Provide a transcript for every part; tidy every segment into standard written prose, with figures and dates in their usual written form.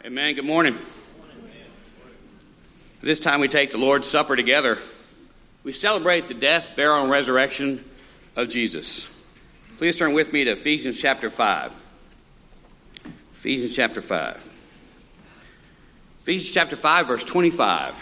Amen. Good morning. This time we take the Lord's Supper together. We celebrate the death, burial, and resurrection of Jesus. Please turn with me to Ephesians chapter 5. Ephesians chapter 5. Ephesians chapter 5, verse 25.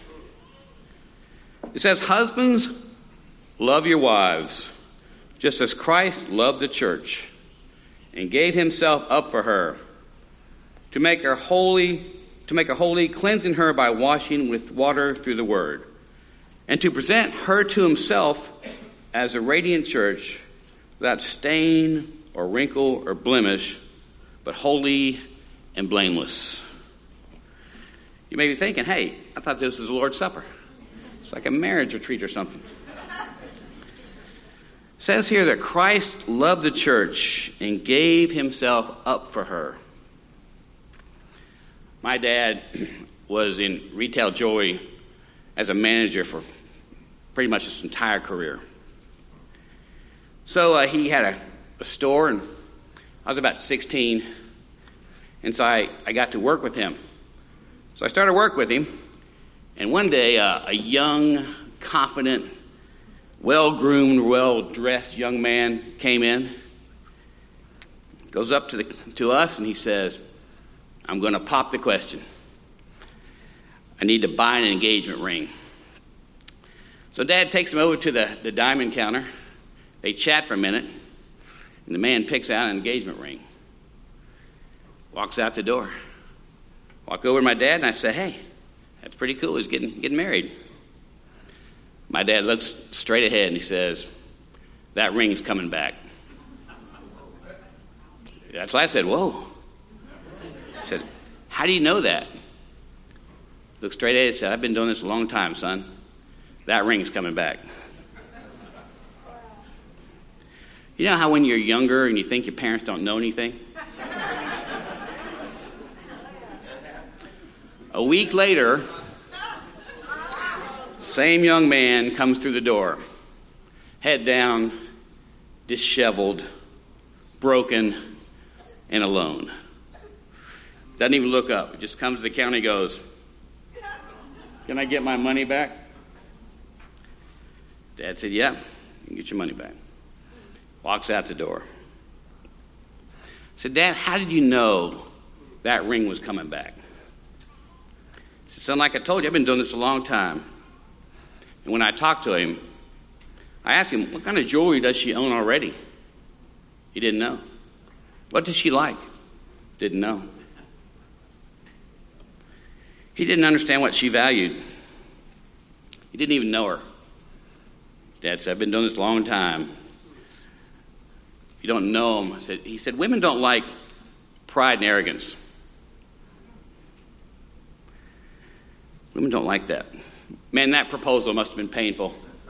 It says, "Husbands, love your wives, just as Christ loved the church and gave himself up for her, to make her holy, cleansing her by washing with water through the word, and to present her to himself as a radiant church, without stain or wrinkle or blemish, but holy and blameless." You may be thinking, hey, I thought this was the Lord's Supper. It's like a marriage retreat or something. It says here that Christ loved the church and gave himself up for her. My dad was in retail jewelry as a manager for pretty much his entire career. So he had a store, and I was about 16, and so I got to work with him. So I started work with him, and one day a young, confident, well-groomed, well-dressed young man came in, goes up to us, and he says, "I'm going to pop the question. I need to buy an engagement ring." So Dad takes him over to the diamond counter. They chat for a minute, and the man picks out an engagement ring. Walks out the door. Walk over to my dad, and I say, "Hey, that's pretty cool. He's getting married." My dad looks straight ahead, and he says, "That ring's coming back." That's why I said, "Whoa." I said, "How do you know that?" Looked straight ahead and said, "I've been doing this a long time, son. That ring's coming back." You know how when you're younger and you think your parents don't know anything? A week later, same young man comes through the door, head down, disheveled, broken, and alone. Doesn't even look up. He just comes to the counter and goes, "Can I get my money back?" Dad said, "Yeah, you can get your money back." Walks out the door. I said, "Dad, how did you know that ring was coming back?" He said, "Son, like I told you, I've been doing this a long time." And when I talked to him, I asked him, "What kind of jewelry does she own already?" He didn't know. "What does she like?" Didn't know. He didn't understand what she valued. He didn't even know her. Dad said, "I've been doing this a long time. If you don't know him," he said, "Women don't like pride and arrogance. Women don't like that." Man, that proposal must have been painful.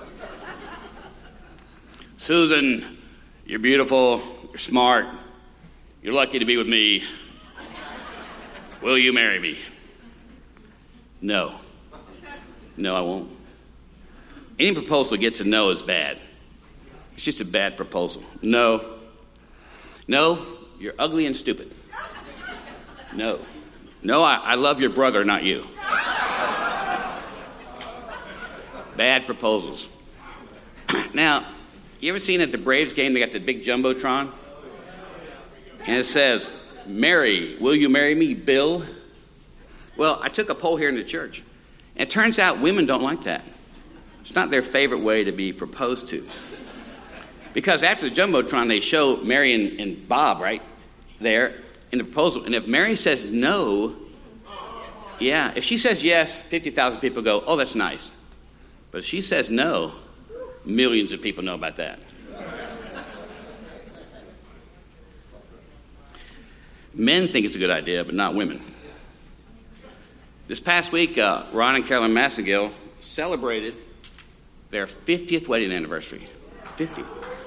"Susan, you're beautiful, you're smart, you're lucky to be with me. Will you marry me?" No, I won't. Any proposal gets a no is bad. It's just a bad proposal. No, you're ugly and stupid. No, I love your brother, not you. Bad proposals. Now, you ever seen at the Braves game, they got the big Jumbotron? And it says, "Mary, will you marry me, Bill?" Well, I took a poll here in the church, and it turns out women don't like that. It's not their favorite way to be proposed to. Because after the Jumbotron, they show Mary and Bob right there in the proposal. And if Mary says no, yeah, if she says yes, 50,000 people go, "Oh, that's nice." But if she says no, millions of people know about that. Men think it's a good idea, but not women. This past week, Ron and Carolyn Massengill celebrated their 50th wedding anniversary. 50.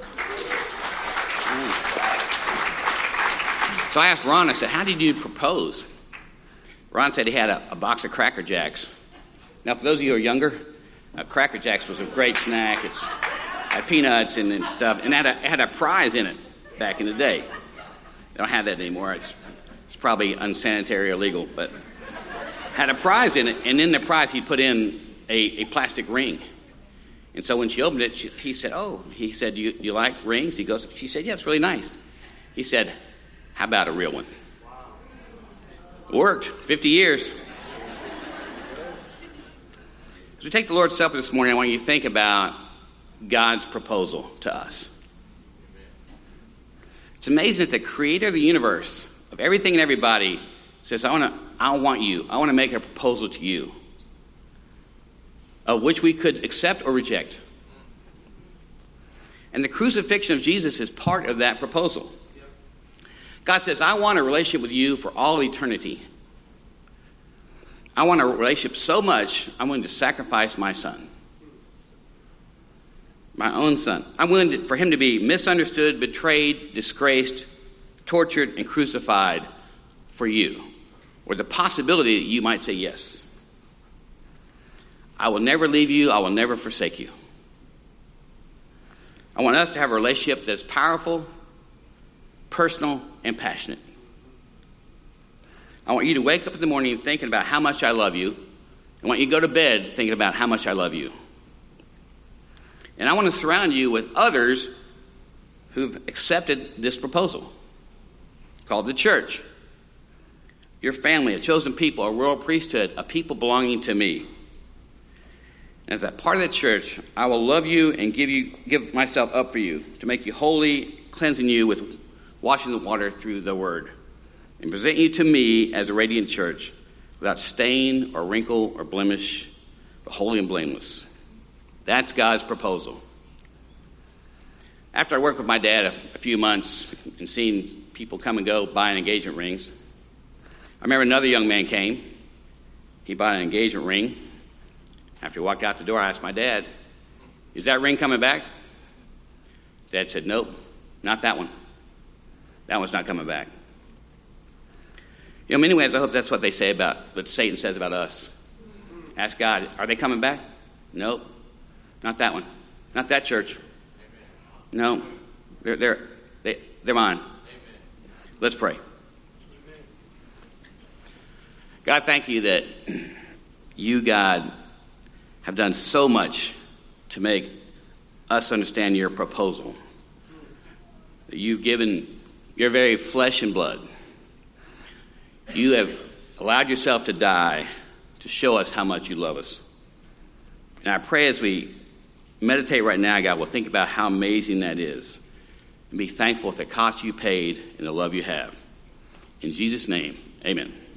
So I asked Ron, I said, "How did you propose?" Ron said he had a box of Cracker Jacks. Now, for those of you who are younger, Cracker Jacks was a great snack. It's had peanuts and stuff, and it had a prize in it back in the day. They don't have that anymore. It's It's probably unsanitary or illegal, but had a prize in it. And in the prize, he put in a plastic ring. And so when she opened it, he said, do you like rings? She said, yeah, it's really nice. He said, how about a real one? Worked. 50 years. As we take the Lord's Supper this morning, I want you to think about God's proposal to us. It's amazing that the creator of the universe, of everything and everybody, says, I want to make a proposal to you, of which we could accept or reject. And the crucifixion of Jesus is part of that proposal. God says, I want a relationship with you for all eternity. I want a relationship so much, I'm willing to sacrifice my son. My own son. I'm willing for him to be misunderstood, betrayed, disgraced, tortured, and crucified for you. Or the possibility that you might say yes. I will never leave you. I will never forsake you. I want us to have a relationship that's powerful, personal, and passionate. I want you to wake up in the morning thinking about how much I love you. I want you to go to bed thinking about how much I love you. And I want to surround you with others who've accepted this proposal, called the church. Your family, a chosen people, a royal priesthood, a people belonging to me. And as that part of the church, I will love you and give myself up for you, to make you holy, cleansing you with washing the water through the word, and present you to me as a radiant church, without stain or wrinkle or blemish, but holy and blameless. That's God's proposal. After I worked with my dad a few months and seeing people come and go buying engagement rings, I remember another young man came. He bought an engagement ring. After he walked out the door, I asked my dad, is that ring coming back? Dad said, nope, not that one. That one's not coming back. You know, in many ways, I hope that's what they say about, what Satan says about us. Ask God, are they coming back? Nope, not that one. Not that church. No, they're mine. Let's pray. God, thank you that you, God, have done so much to make us understand your proposal. That you've given your very flesh and blood. You have allowed yourself to die to show us how much you love us. And I pray as we meditate right now, God, we'll think about how amazing that is. And be thankful for the cost you paid and the love you have. In Jesus' name, amen.